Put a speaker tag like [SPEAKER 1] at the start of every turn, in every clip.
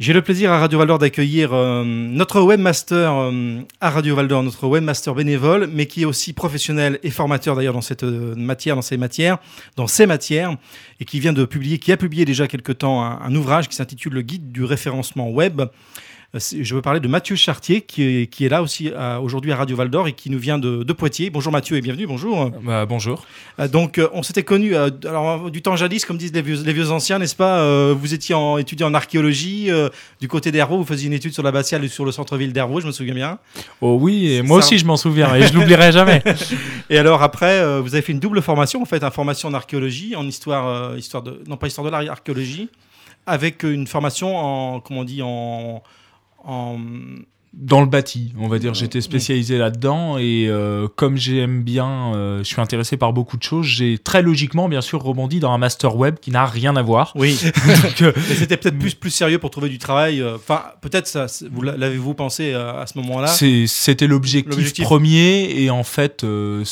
[SPEAKER 1] J'ai le plaisir à Radio Val d'Or d'accueillir notre webmaster à Radio Val d'Or, notre webmaster bénévole, mais qui est aussi professionnel et formateur d'ailleurs dans cette matière, dans ces matières, et qui vient de publier, qui a publié déjà quelque temps un ouvrage qui s'intitule Le Guide du référencement web. Je veux parler de Mathieu Chartier qui est là aussi aujourd'hui à Radio Val d'Or et qui nous vient de Poitiers. Bonjour Mathieu et bienvenue, bonjour.
[SPEAKER 2] Bonjour.
[SPEAKER 1] Donc on s'était connus alors, du temps jadis, comme disent les vieux anciens, n'est-ce pas? Vous étiez étudiant en archéologie du côté d'Hervaux, vous faisiez une étude sur l'abbatiale et sur le centre-ville d'Hervaux, je me souviens bien.
[SPEAKER 2] Oh oui, et moi aussi je m'en souviens et je l'oublierai jamais.
[SPEAKER 1] Et alors après, vous avez fait une double formation, en fait, une formation en archéologie, en histoire de l'art, archéologie, avec une formation
[SPEAKER 2] dans le bâti, on va dire. J'étais spécialisé là-dedans et comme j'aime bien, je suis intéressé par beaucoup de choses, j'ai très logiquement, bien sûr, rebondi dans un master web qui n'a rien à voir.
[SPEAKER 1] Oui. Donc, mais c'était peut-être plus sérieux pour trouver du travail. Enfin, peut-être ça, l'avez-vous pensé à ce moment-là?
[SPEAKER 2] C'était l'objectif premier et en fait,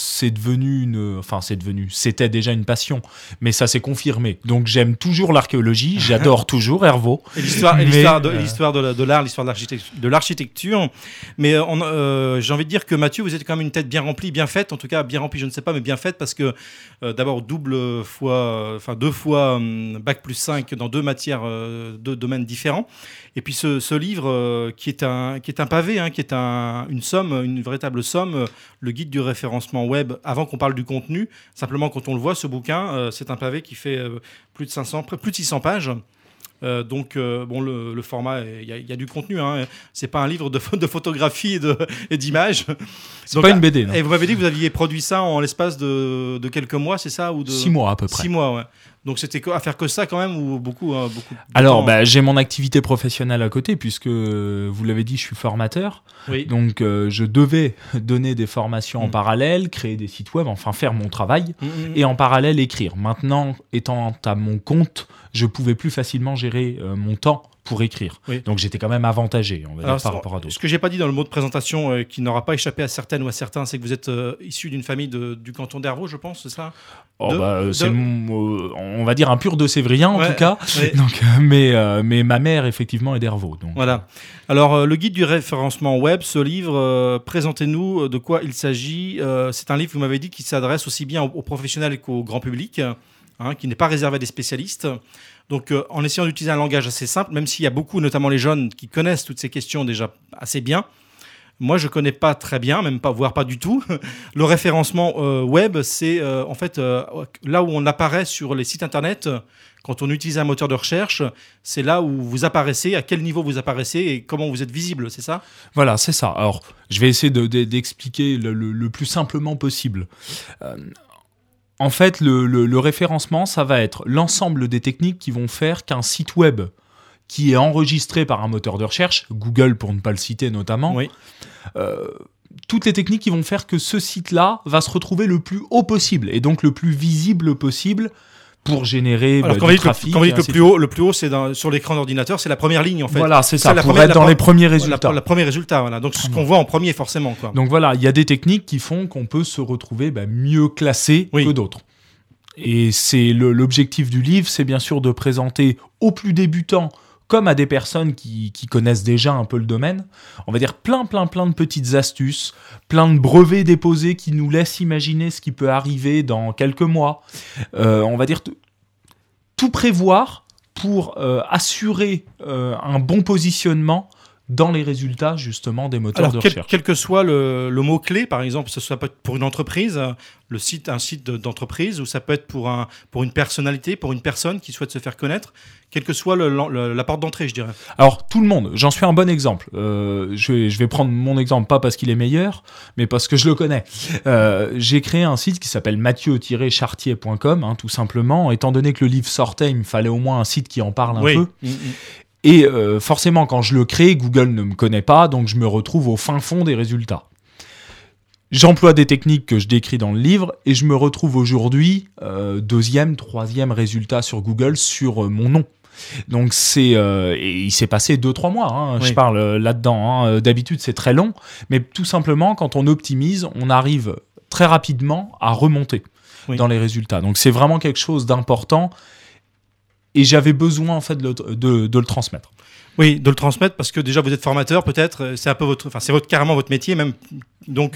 [SPEAKER 2] c'était déjà une passion, mais ça s'est confirmé. Donc j'aime toujours l'archéologie, j'adore toujours Hervaux.
[SPEAKER 1] Et l'histoire de l'art, l'histoire de l'architecture. Mais j'ai envie de dire que Mathieu, vous êtes quand même une tête bien remplie, bien faite, en tout cas bien remplie, je ne sais pas, mais bien faite, parce que d'abord deux fois bac plus 5 dans deux matières, deux domaines différents. Et puis ce livre qui est un pavé, qui est une somme, une véritable somme, le guide du référencement web. Avant qu'on parle du contenu, simplement quand on le voit, ce bouquin, c'est un pavé qui fait plus de 600 pages. Donc le format, il y a du contenu, c'est pas un livre de photographie et d'images.
[SPEAKER 2] C'est donc, pas une BD, non.
[SPEAKER 1] Et vous m'avez dit que vous aviez produit ça en l'espace de quelques mois, c'est ça, ou de
[SPEAKER 2] 6 mois à peu près.
[SPEAKER 1] 6 mois, ouais. Donc c'était à faire que ça quand même, ou beaucoup
[SPEAKER 2] Alors j'ai mon activité professionnelle à côté, puisque vous l'avez dit, je suis formateur.
[SPEAKER 1] Oui.
[SPEAKER 2] Donc je devais donner des formations en parallèle, créer des sites web, enfin faire mon travail, et en parallèle écrire. Maintenant, étant à mon compte, je pouvais plus facilement gérer mon temps pour écrire. Oui. Donc j'étais quand même avantagé, on va dire, par rapport à d'autres.
[SPEAKER 1] Ce que j'ai pas dit dans le mot de présentation, qui n'aura pas échappé à certaines ou à certains, c'est que vous êtes issu d'une famille du canton d'Hervaux, je pense, c'est ça?
[SPEAKER 2] On va dire un pur de Sévrien en tout cas. Oui. Donc, mais ma mère effectivement est d'Hervaux. Donc.
[SPEAKER 1] Voilà. Alors le guide du référencement web, ce livre, présentez-nous de quoi il s'agit. C'est un livre, vous m'avez dit, qui s'adresse aussi bien aux professionnels qu'au grand public, qui n'est pas réservé à des spécialistes. Donc, en essayant d'utiliser un langage assez simple, même s'il y a beaucoup, notamment les jeunes, qui connaissent toutes ces questions déjà assez bien. Moi, je ne connais pas très bien, même pas, voire pas du tout. Le référencement web, c'est en fait là où on apparaît sur les sites internet. Quand on utilise un moteur de recherche, c'est là où vous apparaissez, à quel niveau vous apparaissez et comment vous êtes visible, c'est ça?
[SPEAKER 2] Voilà, c'est ça. Alors, je vais essayer d'expliquer le plus simplement possible. En fait, le référencement, ça va être l'ensemble des techniques qui vont faire qu'un site web qui est enregistré par un moteur de recherche, Google pour ne pas le citer notamment, oui. Toutes les techniques qui vont faire que ce site-là va se retrouver le plus haut possible et donc le plus visible possible pour générer du trafic.
[SPEAKER 1] Quand vous dites le plus haut, c'est sur l'écran d'ordinateur, c'est la première ligne en fait.
[SPEAKER 2] Voilà, c'est ça, pour être dans les premiers résultats.
[SPEAKER 1] Le premier résultat, voilà. Donc ce qu'on voit en premier forcément, quoi.
[SPEAKER 2] Donc voilà, il y a des techniques qui font qu'on peut se retrouver mieux classé que d'autres. Et c'est l'objectif du livre, c'est bien sûr de présenter aux plus débutants comme à des personnes qui connaissent déjà un peu le domaine, on va dire plein de petites astuces, plein de brevets déposés qui nous laissent imaginer ce qui peut arriver dans quelques mois. On va dire tout prévoir pour assurer un bon positionnement dans les résultats justement des moteurs de recherche.
[SPEAKER 1] Quel que soit le mot-clé, par exemple, ça peut être pour une entreprise, un site d'entreprise, ou ça peut être pour une personnalité, pour une personne qui souhaite se faire connaître, quelle que soit la porte d'entrée, je dirais.
[SPEAKER 2] Alors, tout le monde, j'en suis un bon exemple. Je vais prendre mon exemple, pas parce qu'il est meilleur, mais parce que je le connais. J'ai créé un site qui s'appelle mathieu-chartier.com, tout simplement. Étant donné que le livre sortait, il me fallait au moins un site qui en parle un peu. Et forcément, quand je le crée, Google ne me connaît pas, donc je me retrouve au fin fond des résultats. J'emploie des techniques que je décris dans le livre et je me retrouve aujourd'hui 2e, 3e résultat sur Google sur mon nom. Donc et il s'est passé 2-3 mois, je parle là-dedans. D'habitude, c'est très long, mais tout simplement, quand on optimise, on arrive très rapidement à remonter dans les résultats. Donc c'est vraiment quelque chose d'important. et j'avais besoin en fait de le transmettre.
[SPEAKER 1] Oui, de le transmettre parce que déjà vous êtes formateur peut-être, c'est un peu carrément votre métier même, donc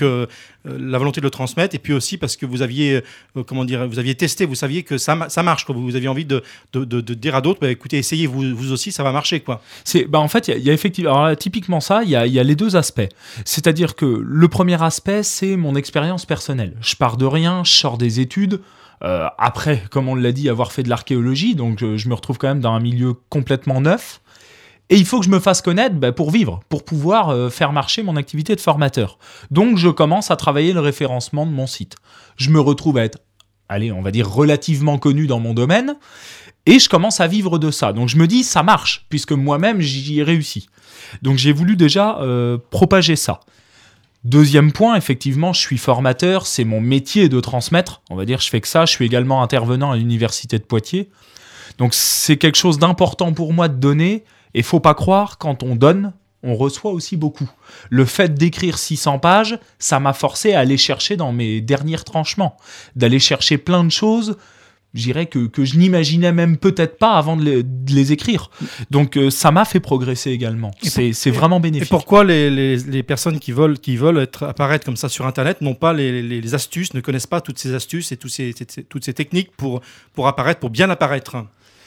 [SPEAKER 1] la volonté de le transmettre, et puis aussi parce que vous aviez vous aviez testé, vous saviez que ça marche, quoi. Vous aviez envie de dire à d'autres, bah, écoutez, essayez vous aussi, ça va marcher, quoi.
[SPEAKER 2] En fait il y a effectivement, alors là, typiquement ça, il y a les deux aspects, c'est-à-dire que le premier aspect c'est mon expérience personnelle. Je pars de rien, je sors des études. Après, comme on l'a dit, avoir fait de l'archéologie, donc je me retrouve quand même dans un milieu complètement neuf. Et il faut que je me fasse connaître pour vivre, pour pouvoir faire marcher mon activité de formateur. Donc je commence à travailler le référencement de mon site. Je me retrouve à être, on va dire, relativement connu dans mon domaine, et je commence à vivre de ça. Donc je me dis, ça marche, puisque moi-même j'y ai réussi. Donc j'ai voulu déjà propager ça. Deuxième point, effectivement, je suis formateur, c'est mon métier de transmettre. On va dire, je fais que ça. Je suis également intervenant à l'université de Poitiers. Donc c'est quelque chose d'important pour moi de donner. Et faut pas croire, quand on donne, on reçoit aussi beaucoup. Le fait d'écrire 600 pages, ça m'a forcé à aller chercher dans mes derniers retranchements, d'aller chercher plein de choses, je dirais que je n'imaginais même peut-être pas avant de les écrire. Donc ça m'a fait progresser également. C'est vraiment bénéfique.
[SPEAKER 1] Et pourquoi les personnes qui veulent apparaître comme ça sur Internet n'ont pas les astuces, ne connaissent pas toutes ces astuces et toutes ces techniques pour apparaître, pour bien apparaître?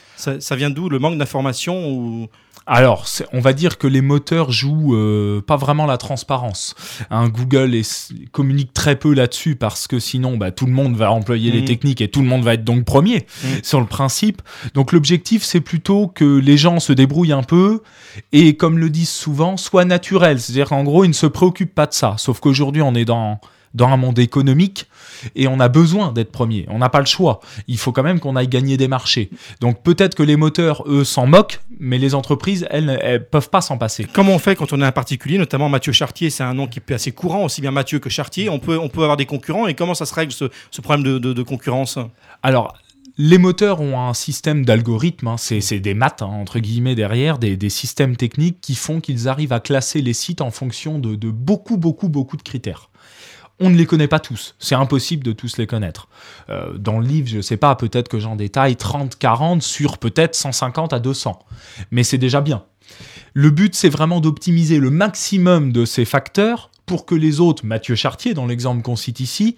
[SPEAKER 1] Ça vient d'où, le manque d'information ou...
[SPEAKER 2] Alors, on va dire que les moteurs jouent pas vraiment la transparence. Google communique très peu là-dessus parce que sinon, tout le monde va employer les techniques et tout le monde va être donc premier sur le principe. Donc l'objectif, c'est plutôt que les gens se débrouillent un peu et, comme le disent souvent, soient naturels. C'est-à-dire qu'en gros, ils ne se préoccupent pas de ça. Sauf qu'aujourd'hui, on est dans un monde économique et on a besoin d'être premier. On n'a pas le choix. Il faut quand même qu'on aille gagner des marchés. Donc peut-être que les moteurs, eux, s'en moquent, mais les entreprises, elles peuvent pas s'en passer.
[SPEAKER 1] Comment on fait quand on est un particulier, notamment Mathieu Chartier, c'est un nom qui est assez courant, aussi bien Mathieu que Chartier. On peut avoir des concurrents, et comment ça se règle ce problème de concurrence?
[SPEAKER 2] Alors, les moteurs ont un système d'algorithmes, c'est des maths, entre guillemets, derrière, des systèmes techniques qui font qu'ils arrivent à classer les sites en fonction de beaucoup de critères. On ne les connaît pas tous, c'est impossible de tous les connaître. Dans le livre, je ne sais pas, peut-être que j'en détaille 30-40 sur peut-être 150 à 200. Mais c'est déjà bien. Le but, c'est vraiment d'optimiser le maximum de ces facteurs pour que les autres, Mathieu Chartier, dans l'exemple qu'on cite ici,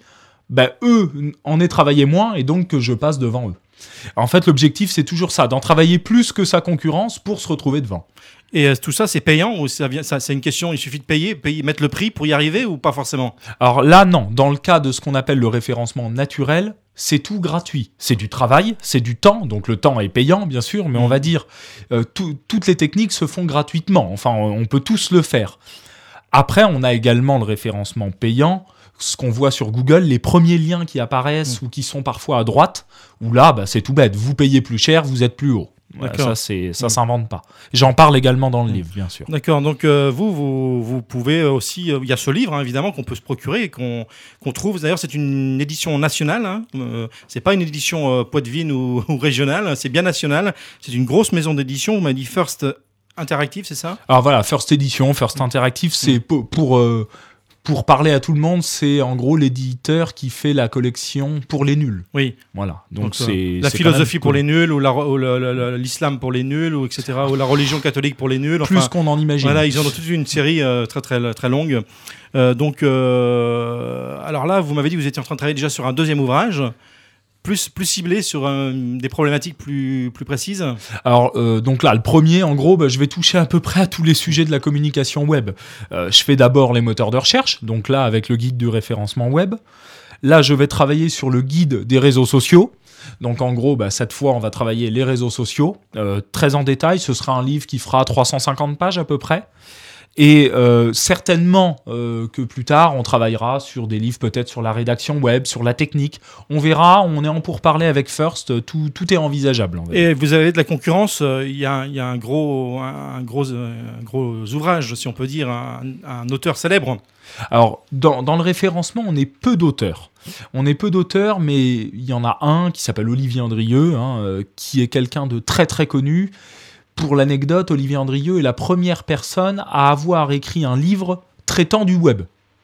[SPEAKER 2] eux en aient travaillé moins et donc que je passe devant eux. En fait, l'objectif, c'est toujours ça, d'en travailler plus que sa concurrence pour se retrouver devant.
[SPEAKER 1] Et tout ça, c'est payant ou c'est une question, il suffit de payer, mettre le prix pour y arriver ou pas forcément?
[SPEAKER 2] Alors là, non. Dans le cas de ce qu'on appelle le référencement naturel, c'est tout gratuit. C'est du travail, c'est du temps, donc le temps est payant, bien sûr, mais on va dire toutes les techniques se font gratuitement. Enfin, on peut tous le faire. Après, on a également le référencement payant, ce qu'on voit sur Google, les premiers liens qui apparaissent ou qui sont parfois à droite, où là, c'est tout bête. Vous payez plus cher, vous êtes plus haut. Ça s'invente pas. J'en parle également dans le livre, bien sûr.
[SPEAKER 1] D'accord, donc vous pouvez aussi... Il y a ce livre, évidemment, qu'on peut se procurer et qu'on trouve. D'ailleurs, c'est une édition nationale. C'est pas une édition poitevine ou régionale, c'est bien national. C'est une grosse maison d'édition. Vous m'avez dit First Interactive, c'est ça?
[SPEAKER 2] Alors voilà, First Edition, First Interactive, c'est pour parler à tout le monde, c'est en gros l'éditeur qui fait la collection pour les nuls.
[SPEAKER 1] Oui.
[SPEAKER 2] Voilà. Donc c'est
[SPEAKER 1] la philosophie pour les nuls, ou l'islam pour les nuls, ou etc. Ou la religion catholique pour les nuls.
[SPEAKER 2] Plus qu'on en imagine.
[SPEAKER 1] Voilà, ils ont toute une série très très très longue. Alors là, vous m'avez dit que vous étiez en train de travailler déjà sur un deuxième ouvrage. Plus ciblé sur des problématiques plus précises.
[SPEAKER 2] Alors, donc là, le premier, en gros, je vais toucher à peu près à tous les sujets de la communication web. Je fais d'abord les moteurs de recherche, donc là, avec le guide du référencement web. Là, je vais travailler sur le guide des réseaux sociaux. Donc, en gros, cette fois, on va travailler les réseaux sociaux. Très en détail, ce sera un livre qui fera 350 pages à peu près. Et certainement que plus tard, on travaillera sur des livres peut-être sur la rédaction web, sur la technique. On verra, on est en pourparlers avec First, tout est envisageable.
[SPEAKER 1] Et vous avez de la concurrence, il y a un gros ouvrage, si on peut dire, un auteur célèbre.
[SPEAKER 2] Alors, dans le référencement, on est peu d'auteurs. Mais il y en a un qui s'appelle Olivier Andrieux, qui est quelqu'un de très très connu. Pour l'anecdote, Olivier Andrieux est la première personne à avoir écrit un livre traitant du web.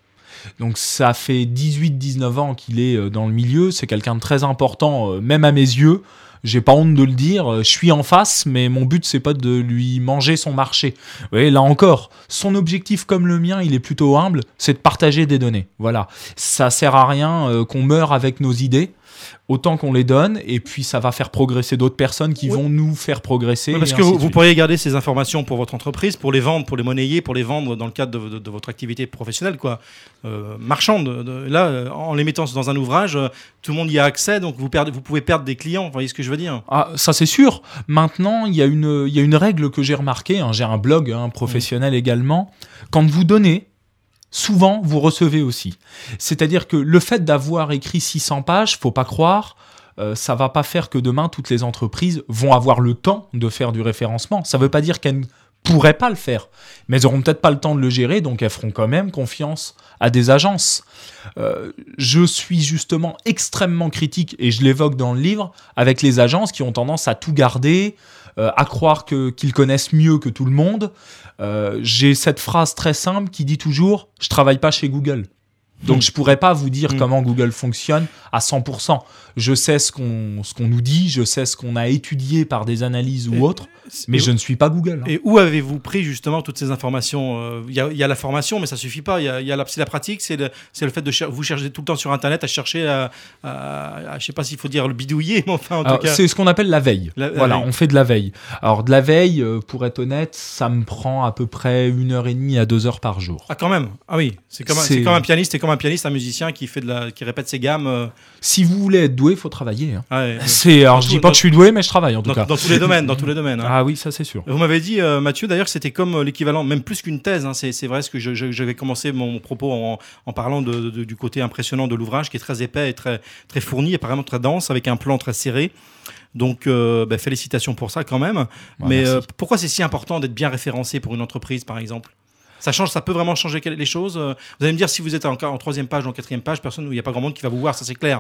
[SPEAKER 2] Donc ça fait 18-19 ans qu'il est dans le milieu, c'est quelqu'un de très important, même à mes yeux. J'ai pas honte de le dire, je suis en face, mais mon but c'est pas de lui manger son marché. Vous voyez, là encore, son objectif comme le mien, il est plutôt humble, c'est de partager des données. Voilà, ça sert à rien qu'on meure avec nos idées. Autant qu'on les donne, et puis ça va faire progresser d'autres personnes qui vont nous faire progresser.
[SPEAKER 1] Oui, parce que vous pourriez garder ces informations pour votre entreprise, pour les vendre, pour les monnayer, pour les vendre dans le cadre de votre activité professionnelle, quoi, marchande. Là, en les mettant dans un ouvrage, tout le monde y a accès, donc vous pouvez perdre des clients. Vous voyez ce que je veux dire ?
[SPEAKER 2] Ah, ça c'est sûr. Maintenant, il y a une règle que j'ai remarquée. J'ai un blog professionnel également. Quand vous donnez, souvent, vous recevez aussi. C'est-à-dire que le fait d'avoir écrit 600 pages, faut pas croire, ça va pas faire que demain, toutes les entreprises vont avoir le temps de faire du référencement. Ça veut pas dire qu'elles ne pourraient pas le faire, mais elles auront peut-être pas le temps de le gérer, donc elles feront quand même confiance à des agences. Je suis justement extrêmement critique, et je l'évoque dans le livre, avec les agences qui ont tendance à tout garder, à croire qu'ils connaissent mieux que tout le monde. J'ai cette phrase très simple qui dit toujours « je travaille pas chez Google ». Donc je pourrais pas vous dire comment Google fonctionne à 100%. Je sais ce qu'on nous dit, je sais ce qu'on a étudié par des analyses ou autres, mais je ne suis pas Google.
[SPEAKER 1] Et où avez-vous pris justement toutes ces informations ? Il y a la formation, mais ça suffit pas. C'est la pratique, c'est le fait de vous chercher tout le temps sur Internet à chercher je sais pas s'il faut dire le bidouiller, mais enfin en tout cas.
[SPEAKER 2] C'est ce qu'on appelle la veille. Voilà, on fait de la veille. Alors de la veille, pour être honnête, ça me prend à peu près 1h30 à 2h par jour.
[SPEAKER 1] Ah quand même. Ah oui, c'est comme un pianiste, un musicien qui répète ses gammes.
[SPEAKER 2] Si vous voulez être doué, il faut travailler. Hein.
[SPEAKER 1] Ah ouais,
[SPEAKER 2] alors je dis pas que je suis doué, mais je travaille en tout cas.
[SPEAKER 1] Dans tous les domaines, Hein.
[SPEAKER 2] Ah oui, ça c'est sûr.
[SPEAKER 1] Vous m'avez dit, Mathieu, d'ailleurs, que c'était comme l'équivalent, même plus qu'une thèse. Hein. C'est vrai, ce que j'avais commencé mon propos en parlant du côté impressionnant de l'ouvrage, qui est très épais et très, très fourni, et apparemment très dense, avec un plan très serré. Donc, félicitations pour ça quand même. Ouais, mais pourquoi c'est si important d'être bien référencé pour une entreprise, par exemple ? Ça peut vraiment changer les choses. Vous allez me dire, si vous êtes en 3e page ou en 4e page, il n'y a pas grand monde qui va vous voir, ça c'est clair.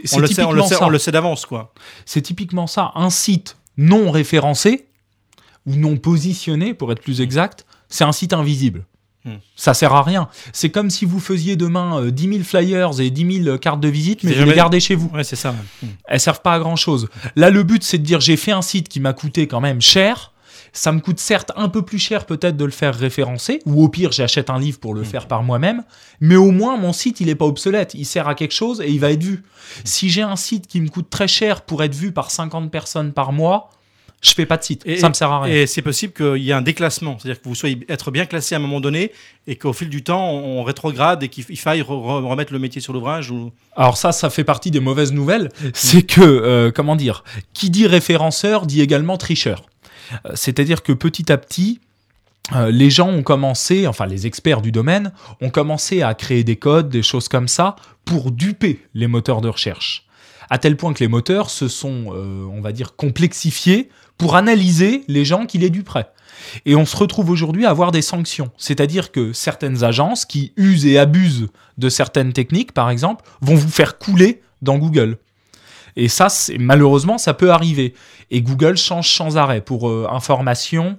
[SPEAKER 1] On le sait d'avance, quoi.
[SPEAKER 2] C'est typiquement ça. Un site non référencé, ou non positionné, pour être plus exact, c'est un site invisible. Ça sert à rien. C'est comme si vous faisiez demain 10 000 flyers et 10 000 cartes de visite, mais vous les gardez chez vous.
[SPEAKER 1] Ouais, c'est ça.
[SPEAKER 2] Elles servent pas à grand chose. Là, le but, c'est de dire, j'ai fait un site qui m'a coûté quand même cher. Ça me coûte certes un peu plus cher peut-être de le faire référencer, ou au pire j'achète un livre pour le faire par moi-même, mais au moins mon site il n'est pas obsolète, il sert à quelque chose et il va être vu. Si j'ai un site qui me coûte très cher pour être vu par 50 personnes par mois, je fais pas de site, ça me sert à rien.
[SPEAKER 1] Et c'est possible qu'il y ait un déclassement, c'est-à-dire que vous soyez être bien classé à un moment donné et qu'au fil du temps on rétrograde et qu'il faille remettre le métier sur l'ouvrage ou...
[SPEAKER 2] Alors ça fait partie des mauvaises nouvelles, c'est que, qui dit référenceur dit également tricheur. C'est-à-dire que petit à petit, les gens ont commencé, enfin les experts du domaine, ont commencé à créer des codes, des choses comme ça, pour duper les moteurs de recherche. À tel point que les moteurs se sont, complexifiés pour analyser les gens qui les duperaient. Et on se retrouve aujourd'hui à avoir des sanctions. C'est-à-dire que certaines agences qui usent et abusent de certaines techniques, par exemple, vont vous faire couler dans Google. Et ça, malheureusement, ça peut arriver. Et Google change sans arrêt. Pour information,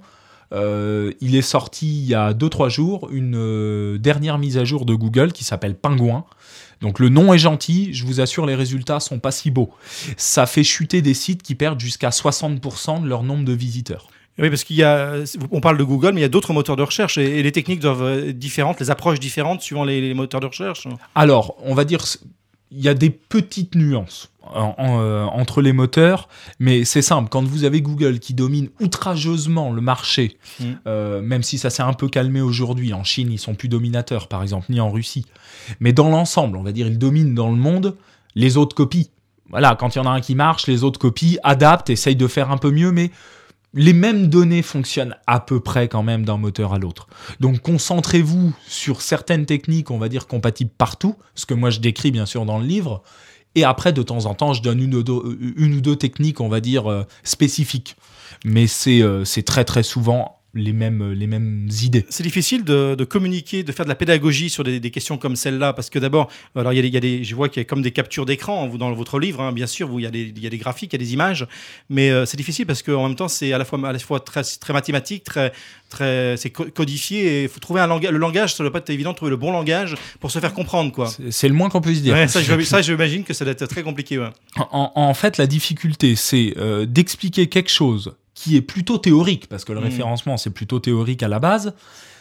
[SPEAKER 2] il est sorti il y a 2-3 jours une dernière mise à jour de Google qui s'appelle Pingouin. Donc le nom est gentil, je vous assure, les résultats sont pas si beaux. Ça fait chuter des sites qui perdent jusqu'à 60% de leur nombre de visiteurs.
[SPEAKER 1] Oui, parce on parle de Google, mais il y a d'autres moteurs de recherche et les techniques doivent être différentes, les approches différentes suivant les moteurs de recherche.
[SPEAKER 2] Alors, on va dire... Il y a des petites nuances entre les moteurs, mais c'est simple. Quand vous avez Google qui domine outrageusement le marché, même si ça s'est un peu calmé aujourd'hui, en Chine, ils sont plus dominateurs, par exemple, ni en Russie. Mais dans l'ensemble, on va dire, ils dominent dans le monde, les autres copient. Voilà, quand il y en a un qui marche, les autres copient, adaptent, essayent de faire un peu mieux, mais les mêmes données fonctionnent à peu près quand même d'un moteur à l'autre. Donc concentrez-vous sur certaines techniques, on va dire compatibles partout, ce que moi je décris bien sûr dans le livre, et après de temps en temps je donne une ou deux techniques, on va dire spécifiques. Mais c'est très très souvent les mêmes idées.
[SPEAKER 1] C'est difficile de communiquer, de faire de la pédagogie sur des questions comme celle-là, parce que d'abord, alors je vois qu'il y a comme des captures d'écran dans votre livre, hein, bien sûr, il y a des graphiques, il y a des images, mais c'est difficile parce qu'en même temps, c'est à la fois très, très mathématique, c'est codifié, et il faut trouver le langage, ça ne doit pas être évident de trouver le bon langage pour se faire comprendre, quoi.
[SPEAKER 2] C'est le moins qu'on puisse dire.
[SPEAKER 1] Ouais, ça, j'imagine que ça doit être très compliqué. Ouais.
[SPEAKER 2] En fait, la difficulté, c'est d'expliquer quelque chose qui est plutôt théorique, parce que le référencement, c'est plutôt théorique à la base,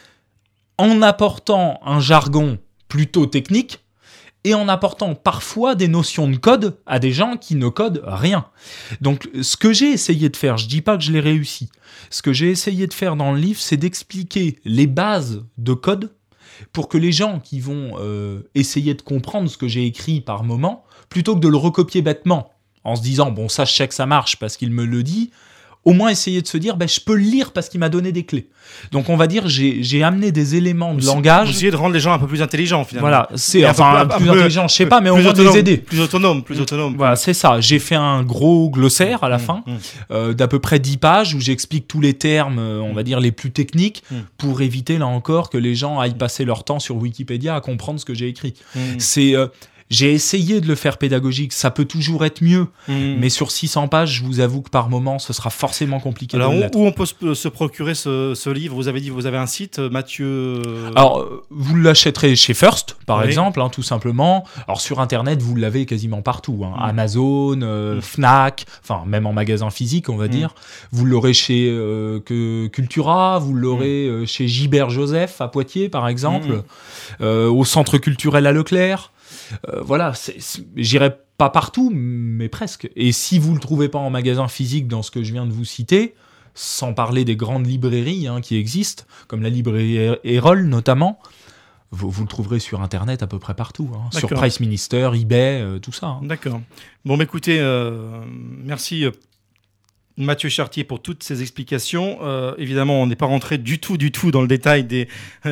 [SPEAKER 2] en apportant un jargon plutôt technique, et en apportant parfois des notions de code à des gens qui ne codent rien. Donc, ce que j'ai essayé de faire, je dis pas que je l'ai réussi, ce que j'ai essayé de faire dans le livre, c'est d'expliquer les bases de code pour que les gens qui vont essayer de comprendre ce que j'ai écrit par moment, plutôt que de le recopier bêtement, en se disant, bon, ça, je sais que ça marche parce qu'il me le dit, au moins essayer de se dire, je peux le lire parce qu'il m'a donné des clés. Donc, on va dire, j'ai amené des éléments de langage.
[SPEAKER 1] Vous essayez de rendre les gens un peu plus intelligents, finalement.
[SPEAKER 2] Voilà, c'est plus intelligent, je sais pas, mais au moins de les aider.
[SPEAKER 1] Plus autonome.
[SPEAKER 2] Voilà, c'est ça. J'ai fait un gros glossaire à la fin, d'à peu près 10 pages, où j'explique tous les termes, on va dire, les plus techniques, pour éviter, là encore, que les gens aillent passer leur temps sur Wikipédia à comprendre ce que j'ai écrit. J'ai essayé de le faire pédagogique, ça peut toujours être mieux, mais sur 600 pages, je vous avoue que par moment, ce sera forcément compliqué.
[SPEAKER 1] Alors, où on peut se procurer ce livre ? Vous avez dit, vous avez un site, Mathieu.
[SPEAKER 2] Alors, vous l'achèterez chez First, par exemple, hein, tout simplement. Alors, sur Internet, vous l'avez quasiment partout, hein. Amazon, Fnac, enfin, même en magasin physique, on va dire. Vous l'aurez chez Cultura, vous l'aurez chez Gilbert Joseph à Poitiers, par exemple, au Centre culturel à Leclerc. Voilà, j'irai pas partout, mais presque. Et si vous le trouvez pas en magasin physique dans ce que je viens de vous citer, sans parler des grandes librairies qui existent, comme la librairie Erol notamment, vous le trouverez sur Internet à peu près partout, sur Price Minister, eBay, tout ça.
[SPEAKER 1] D'accord. Bon, écoutez, merci Mathieu Chartier pour toutes ces explications. Évidemment, on n'est pas rentré du tout dans le détail des.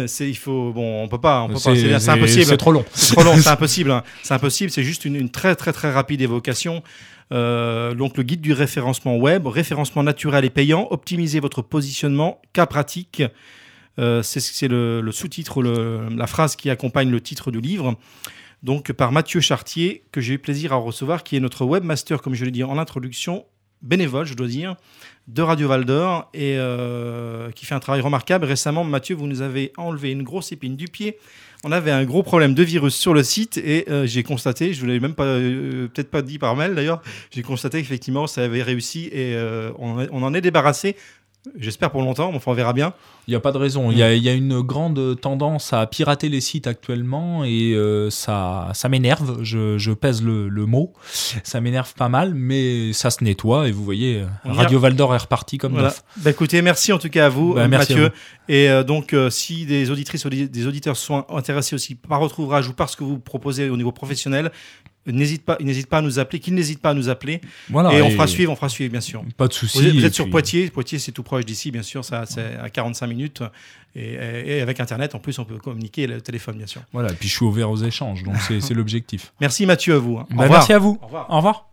[SPEAKER 1] On peut pas. C'est impossible.
[SPEAKER 2] C'est trop long.
[SPEAKER 1] C'est impossible. Hein. C'est impossible. C'est juste une très très très rapide évocation. Donc le guide du référencement web, référencement naturel et payant, optimisez votre positionnement, cas pratique. C'est le sous-titre, la phrase qui accompagne le titre du livre. Donc par Mathieu Chartier, que j'ai eu plaisir à recevoir, qui est notre webmaster, comme je l'ai dit en introduction, bénévole, je dois dire, de Radio Val d'Or, et qui fait un travail remarquable. Récemment, Mathieu, vous nous avez enlevé une grosse épine du pied. On avait un gros problème de virus sur le site, et j'ai constaté, je ne vous l'avais même pas, peut-être pas dit par mail d'ailleurs, j'ai constaté qu'effectivement ça avait réussi, et on en est débarrassé. J'espère pour longtemps, mais enfin on verra bien.
[SPEAKER 2] Il n'y a pas de raison. Il y a une grande tendance à pirater les sites actuellement, et ça m'énerve. Je pèse le mot. Ça m'énerve pas mal, mais ça se nettoie, et vous voyez, Radio Val d'Or est reparti comme neuf.
[SPEAKER 1] Écoutez, merci en tout cas à vous,
[SPEAKER 2] merci
[SPEAKER 1] Mathieu.
[SPEAKER 2] à vous.
[SPEAKER 1] Et donc, si des auditrices ou des auditeurs sont intéressés aussi par votre ouvrage ou par ce que vous proposez au niveau professionnel, qu'ils n'hésitent pas à nous appeler.
[SPEAKER 2] Voilà,
[SPEAKER 1] et on fera suivre, bien sûr.
[SPEAKER 2] Pas de souci.
[SPEAKER 1] Vous êtes sur Poitiers. Poitiers, c'est tout proche d'ici, bien sûr. Ça, c'est à 45 minutes. Et avec Internet, en plus, on peut communiquer le téléphone, bien sûr.
[SPEAKER 2] Voilà, et puis je suis ouvert aux échanges, donc c'est l'objectif.
[SPEAKER 1] Merci Mathieu, à vous.
[SPEAKER 2] Merci à vous.
[SPEAKER 1] Au revoir.
[SPEAKER 2] Au revoir.